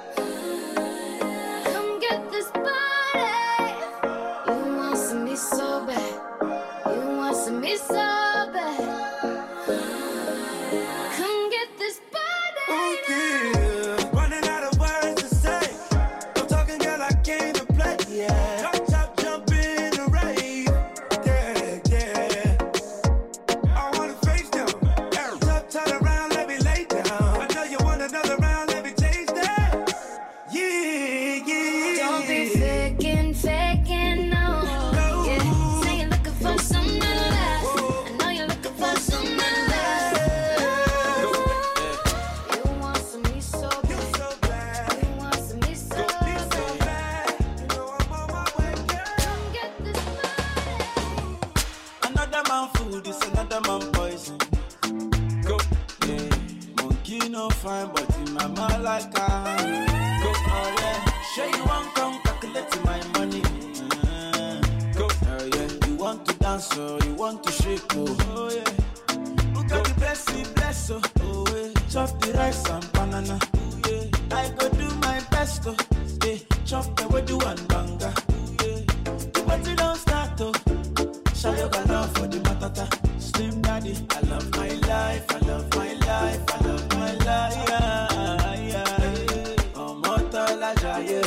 Come get this body. You want some me so bad. You want some me so bad. Come get this body. Yeah. Running out of words to say. I'm talking, girl, I came to play. Yeah. Chop, chop, jump in the rave. Yeah, yeah. I wanna face them. Chop, turn around, let me lay down. I know you want another round, let me taste that. Yeah, yeah. Don't be faking, faking, no. Yeah, say you're looking for something less. I know you're looking for something less. You want some me so bad. You want some me so bad. Come get this Another man food is another man poison. Go, yeah. Monkey no fine, but in my mind like I go, oh yeah. Sure you want come calculate my money. Uh, go, oh yeah. You want to dance or you want to shake, oh, oh yeah. Who got the blessing, bless, oh, oh yeah. Chop the rice and banana, oh yeah. I go do my best, oh, yeah. Chop the way do and banga, oh yeah. The party don't start, oh. Show you got love for the matata. Slim daddy, I love my life, I love my life, I love my life. Yeah, yeah. Oh, Motala Jaye.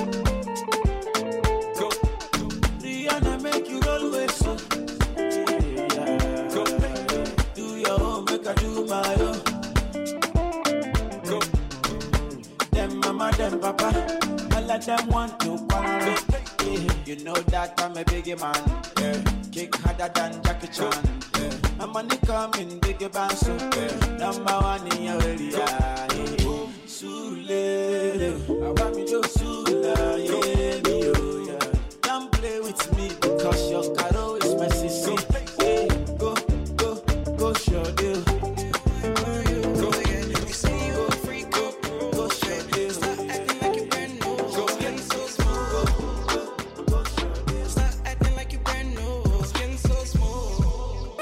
Go. Rihanna make you roll with so. Yeah. Go. Do your own, make I do my own. Go. Them mama, them papa, all of them want to quarrel. Yeah. You know that I'm a biggie man. Yeah. Kick harder than Jackie Chan. Yeah. I'm money coming, biggie band, so yeah. Number one in your area. Yeah. Sule, I want me to Sula, yeah, me, oh, yeah. Don't play with me because your caro is my sissy. Yeah. Go, go, go, show deal. Go, you say you a freak, go, go, show deal. Stop acting like you brand new. Go, skin so smooth. Go, go, show deal. Stop acting like you brand new. Skin so smooth.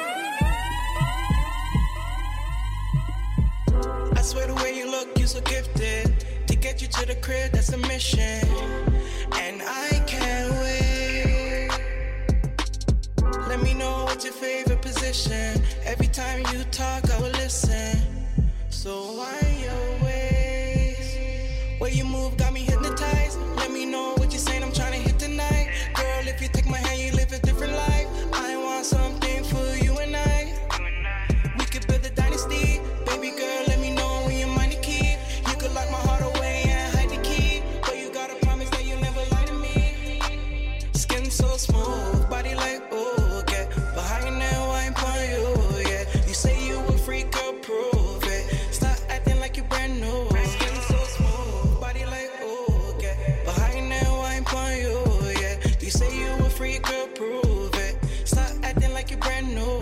I swear the way you look, you're so gifted. To get you to the crib, that's a mission. And I can't wait. Let me know what's your favorite position. Every time you talk, I will listen. So why you Way you move got me hypnotized. Let me know what you're saying, I'm trying to hit tonight. Girl, if you take my hand, you live a different life. I want something for you and I. We could build a dynasty. Baby girl, let me know when you're mine to keep. You could lock my heart away and hide the key. But you gotta promise that you'll never lie to me. Skin so smooth, body like ooh, get behind that wine for you, yeah. You say you a freak, girl, prove it. Stop acting like you brand new. Skin so smooth, body like ooh, get behind that wine for you, yeah. You say you a freak, girl, prove it. Stop acting like you brand new.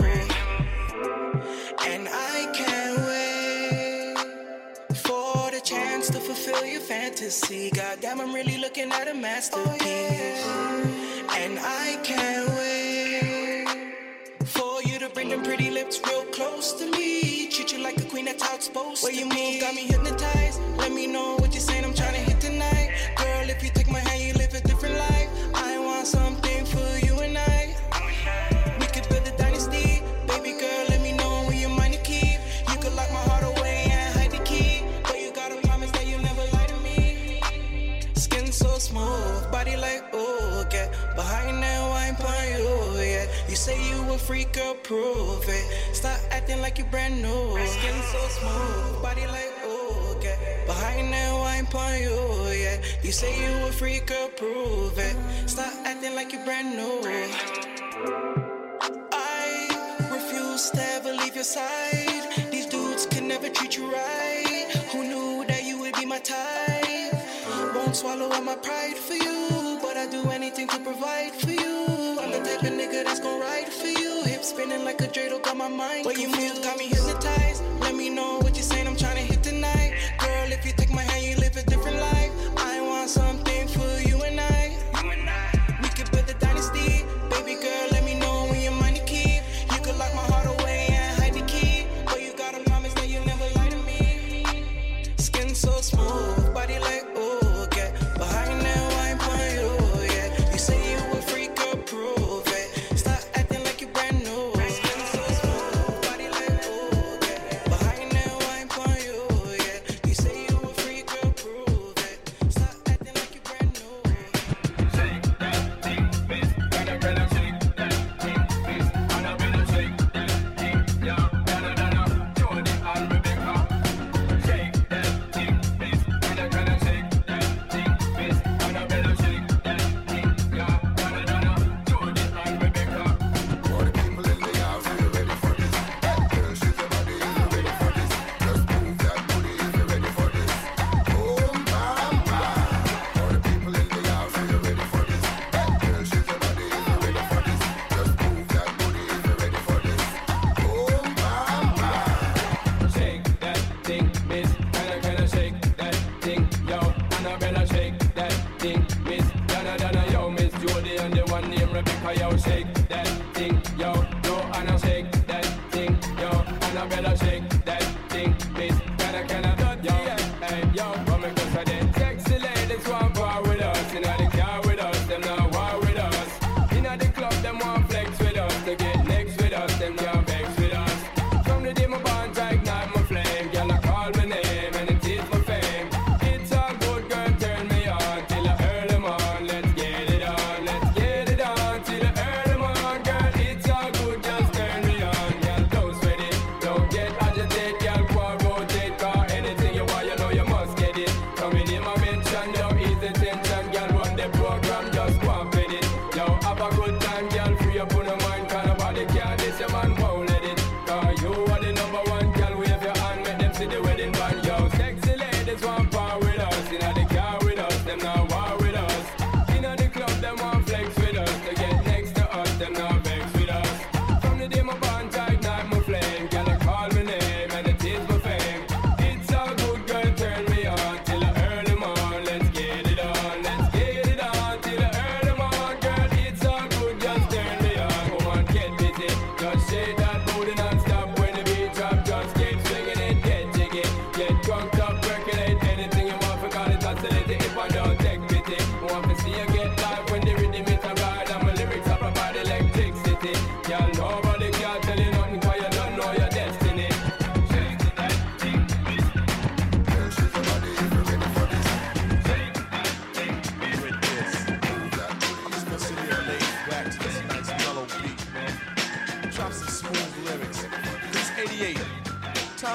And I can't wait for the chance to fulfill your fantasy. Goddamn, I'm really looking at a masterpiece. And I can't wait for you to bring them pretty lips real close to me. Treat you like a queen, that's how it's supposed to be. Way you move got me hypnotized. Let me know what you're saying, I'm trying to hit tonight. Girl, if you take my hand, you live a different life. I want something for you and I. We could build a dynasty. Baby girl, let me know when you're mine to keep. You could lock my heart away and hide the key. But you gotta promise that you'll never lie to me. Skin so smooth, body like ooh, get behind that wine pon you, yeah. You say you a freak, girl, prove it. Stop acting like you brand new. Skin so smooth, body like ooh, get behind that wine pon you, yeah. You say you a freak, girl, prove it. Stop acting like you brand new. I refuse to ever leave your side. These dudes can never treat you right. Who knew that you would be my type? Won't swallow all my pride for you, but I do anything to provide for you. I'm the type of nigga that's gon' ride for you. Hips spinning like a dreidel, got my mind. Way you move got me hypnotized. Let me know what you're saying, I'm trying to hit tonight. Girl, if you take my hand, you live a different life. I want something for you and I. We could build a dynasty. Baby girl, let me know when you're mine to keep. You could lock my heart away and hide the key. But you gotta promise that you'll never lie to me. Skin so smooth, body like ooh, get behind that wine for you, yeah. You say you a freak, girl, prove it. Stop acting like you brand new. Skin so smooth, body like ooh, get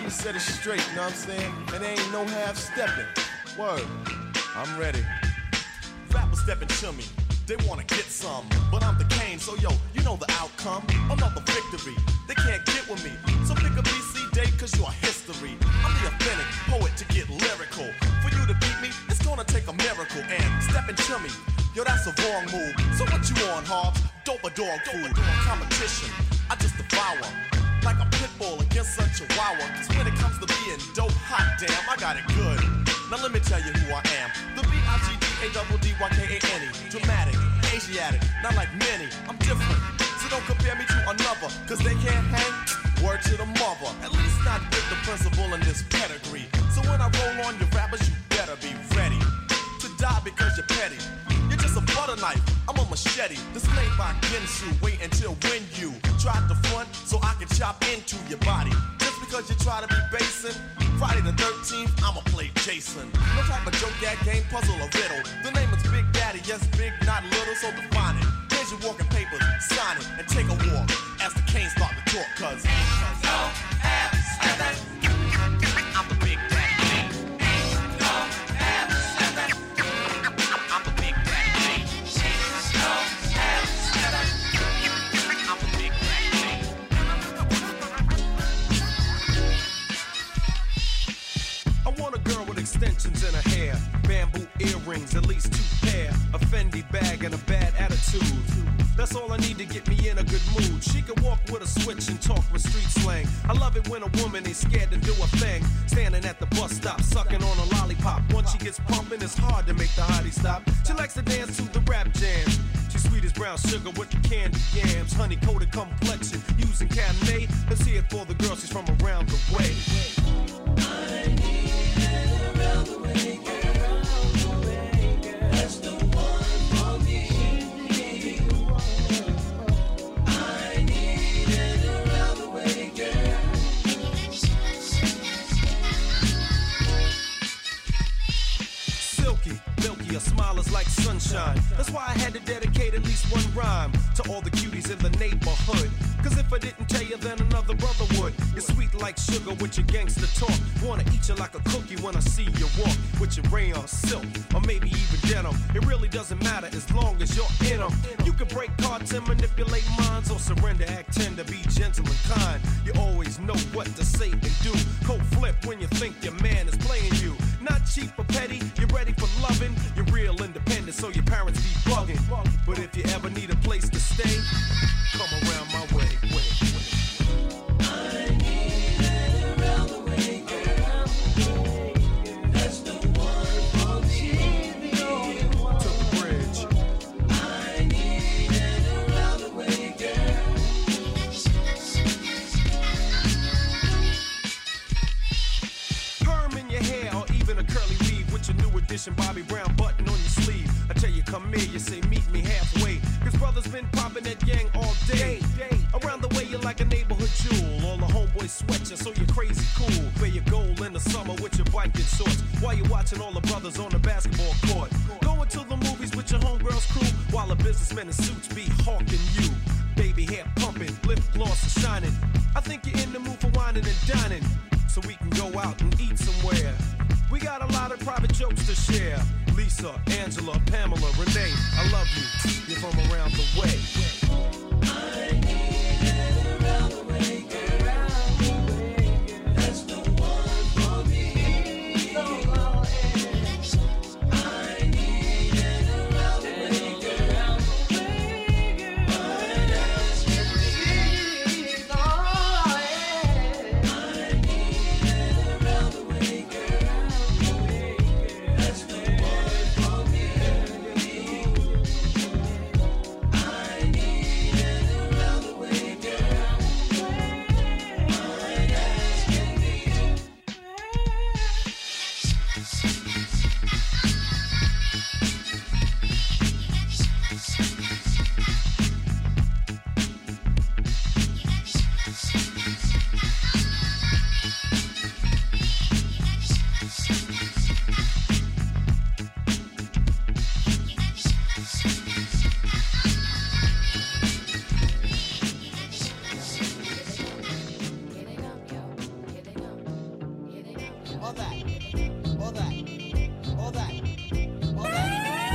to set it straight, you know what I'm saying? And there ain't no half stepping. Word, I'm ready. Rappers stepping to me, they wanna get some, but I'm the Kane, so yo, you know the outcome. Another victory, they can't get with me. So pick a B C date, cause you're history. I'm the authentic poet to get lyrical. For you to beat me, it's gonna take a miracle. And stepping to me, yo, that's a wrong move. So what you on, Hobbs? Dope or dog food? Competition, I just devour. Like a pit bull against a chihuahua. Cause when it comes to being dope, hot damn, I got it good. Now let me tell you who I am. The B I G D A D D Y K A N E. Dramatic, Asiatic, not like many. I'm different, so don't compare me to another. Cause they can't hang, word to the mother. At least not with the principal in this pedigree. So when I roll on your rappers, you better be ready to die because you're petty. You're just a butter knife, I'm a machete. Displayed by Ginsu, wait until when you try to front so I can chop into your body. Just because you try to be basing, Friday the thirteenth, I'ma play Jason. No type of joke, gag, game, puzzle, or riddle. The name is Big Daddy, yes, big, not little, so define it. Here's your walking papers, sign it, and take a walk as the Canes start to talk, cause ain't no half steppin'. I'm the Big Daddy Kane. Ain't no half steppin'. I'm the Big Daddy Kane. Ain't no half steppin'. I'm the Big Daddy Kane. I want a girl with extensions in her hair, bamboo earrings, at least two pair, a Fendi bag and a bad attitude. That's all I need to get me in a good mood. She can walk with a switch and talk with street slang. I love it when a woman ain't scared to do a thing. Standing at the bus stop, sucking on a lollipop. Once she gets pumping, it's hard to make the hottie stop. She likes to dance to the rap jams. She's sweet as brown sugar with the candy yams. Honey-coated complexion, using Cabernet. Let's hear it for the girl, she's from around the way. I need it around the way, girl. That's the one for me. I need it around the way, girl. Silky, milky, her smile is like sunshine. That's why I had to dedicate at least one rhyme to all the cuties in the neighborhood. Cause if I didn't tell you, then another brother would. You're sweet like sugar with your gangster talk. Wanna eat you like a cookie when I see you walk with your rayon silk, or maybe even denim. It really doesn't matter as long as you're in them. You can break cards and manipulate minds, or surrender, act tender, be gentle and kind. You always know what to say and do. Cold flip when you think your man is playing you. Not cheap or petty, you're ready for loving. You're real independent, so your parents be bugging. But if you ever need a place to stay, come around my way. I need it around the way, girl. That's the one for me. To the bridge. I need it around the way, girl. Perm in your hair, or even a curly weave with your new edition Bobby Brown button on your sleeve. I tell you, come here, you say meet me halfway. Cause brothers been popping that yang all day. Around the way, you're like a neighborhood jewel. All the homeboys sweat you, so you're crazy cool. Wear your gold in the summer with your biking shorts, while you're watching all the brothers on the basketball court. Going to the movies with your homegirls crew, while the businessmen in suits be hawking you. Baby hair pumping, lip gloss is shining. I think you're in the mood for whining and dining, so we can go out and eat somewhere. We got a lot of private jokes to share. Lisa, Angela, Pamela, Renee, I love you. You're from around the way. I need it around the way, girl. That's the one for me. I need it around the way, girl. That's me. I need it around the way, girl. That's the one for me. I need it. all that, all that, all that, all that, all that,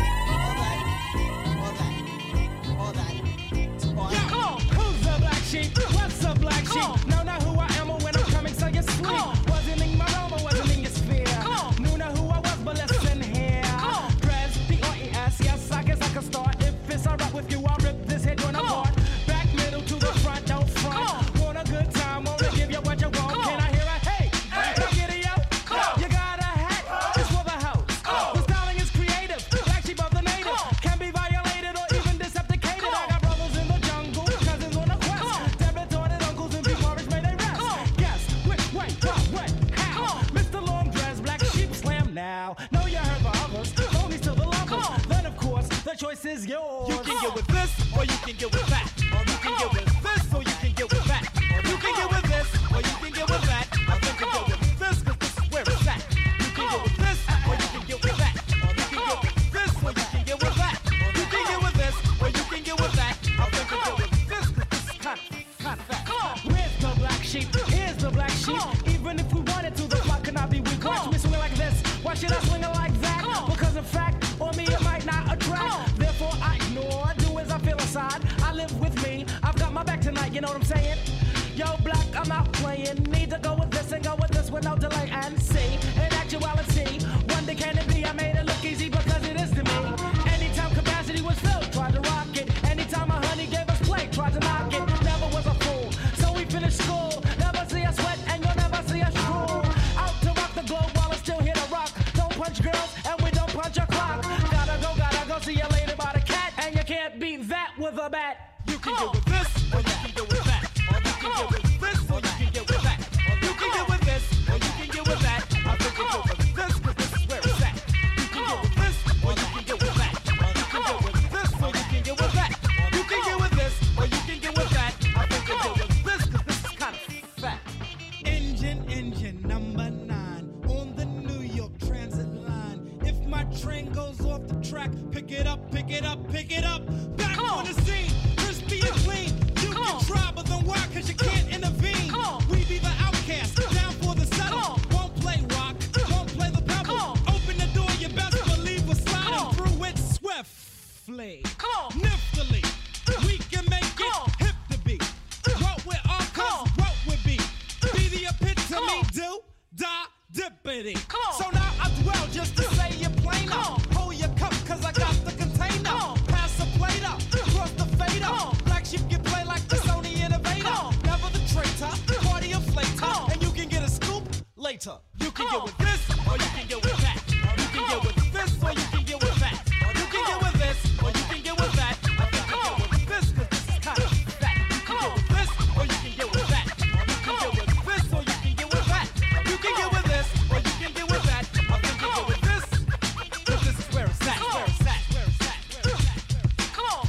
all that, all that. Yeah, come on, who's the black sheep? What's the black sheep? No, not who I am or when I'm coming, so you sleep. Wasn't in my realm or wasn't in your sphere. Knew not who I was, but listen here. Dress, P R E S, yes, I guess I can start. If it's alright with you, I'll rip this head joint apart. Back middle to the front, don't front. Want a good time, wanna give you what you want. Can I hear a hey? Can I get it, yo? You got a hat, it's for the house. The styling is creative, black sheep of the native. Can be violated or even decepticated. I got brothers in the jungle, cousins on the quest. Debit-ordered uncles and big Morris may they rest. Guess, which way, what, what, how? Mister Long Dress, black sheep slam now. Know you heard the others, only to the lovers. Then of course, the choice is yours. You can get with this, or you can get with that. Or you can get with this, or you can get with that. You can get with this, or you can get with that. I think you get with this, cause this is where it's at. You can get with this, or you can get with that. Or you can get with this, or you can get with that. You can get with this, or you can get with that. I think you get with this, cause this is kind of, kind of that. Where's the black sheep? Here's the black sheep. Even if we wanted to, the plot could not be weak. Watch me swing it like this. Why should I swing it like that? Because in fact, on me it might not attract. Therefore I ignore, do as I feel inside. I live with me. I've got my back tonight, you know what I'm saying? Yo, black, I'm not playing. Need to go with this and go with this with no delay and see. In actuality, one day can it be? I made it look easy because it is to me. Anytime capacity was filled, tried to rock it. Anytime my honey gave us play, tried to knock it. Never was a fool, so we finished school. Never see us sweat and you'll never see us drool. Out to rock the globe while it's still here to rock. Don't punch girls and we don't punch a clock. Gotta go, gotta go, see you later by the cat. And you can't beat that with a bat. You can get with this, or you can get with that. Or you can get with this, or you can get with that. You can get with this, or you can get with that. I think you get with this, cause this is where it's at. You can get with this, or you can get with that. Or you can get with this, or you can get with that. You can get with this, or you can get with that. I think you get with this, cause this is kind of fat. Engine, engine, number nine on the New York Transit line. If my train goes off the track, pick it up, pick it up, pick it up. Back on the scene, crispy and clean. You can try, but then why? Cause you can't intervene. We be the outcast, down for the settle. Won't play rock, won't play the pebble. Open the door, you best believe we're sliding through it swiftly. Niftily, we can make it hip to be. What with our cause, what with be. Be the epitome, do, da, dippity. So now I dwell just to say you plain up. Hold your cup, cause I got the container. Pass a plate up, cross the fader. Black sheep can play like the Sony Innovator. Never the traitor, party a flater. And you can get a scoop later. You can get with this, or you can get with that. You can get with this, or you can get with that. You can get with this, or you can get with that. I think you get with this, cause this is kind of fat. You can get with this, or you can get with that. You can get with this, or you can get with that. You can get with this, or you can get with that. I think you get with this, cause this is where it's at. Where it's at, where it's at, where it's at. Come on.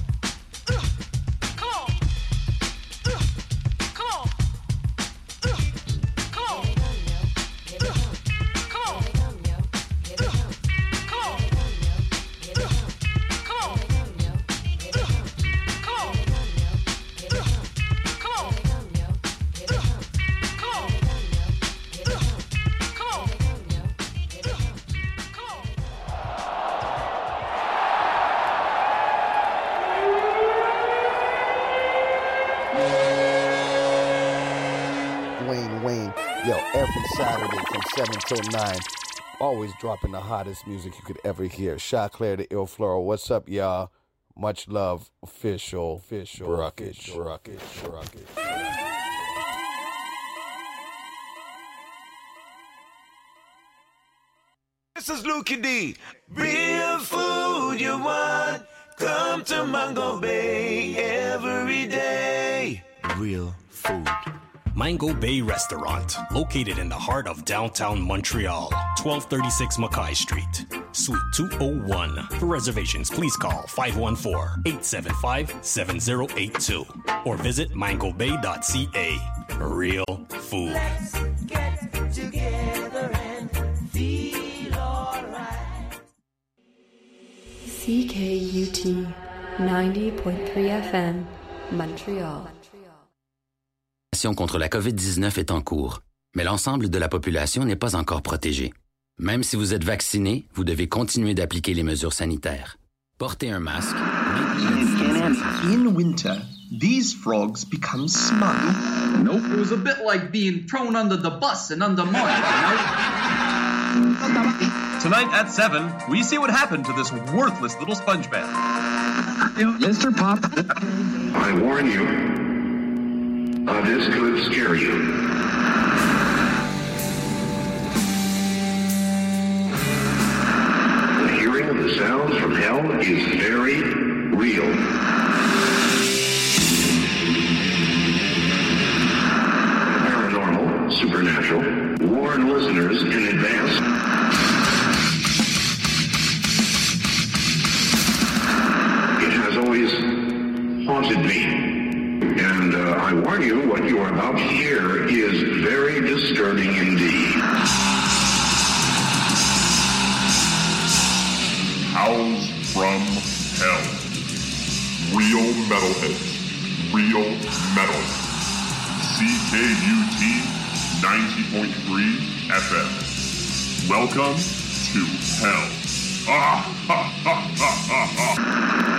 Come on. Come on. Come on. Wayne Wayne, yo, every Saturday from seven till nine, always dropping the hottest music you could ever hear. Shot Claire the Ill Floral, what's up, y'all? Much love, official, official, Bruckage, Bruckage, Bruckage. This is Lukey D. Real food you want, come to Mango Bay every day. Real food. Mango Bay Restaurant, located in the heart of downtown Montreal, twelve thirty-six Mackay Street, Suite two oh one. For reservations, please call five one four, eight seven five, seven zero eight two or visit mango bay dot c a. Real food. Let's get together and feel alright. C K U T ninety point three F M, Montreal. Contre la covid dix-neuf est en cours. Mais l'ensemble de la population n'est pas encore protégée. Même si vous êtes vacciné, vous devez continuer d'appliquer les mesures sanitaires. Portez un masque. In winter, these frogs become smug. Nope, it was a bit like being thrown under the bus and undermined, you know? Tonight at seven, we see what happened to this worthless little sponge man. Mister Pop. I warn you, uh, this could scare you. The hearing of the sounds from hell is very real. Paranormal, supernatural, warn listeners in advance. It has always haunted me. And uh, I warn you, what you are about to hear is very disturbing indeed. Howls from Hell. Real metalheads. Real metal. C K U T ninety point three F M. Welcome to Hell. Ah, ha, ha, ha, ha, ha.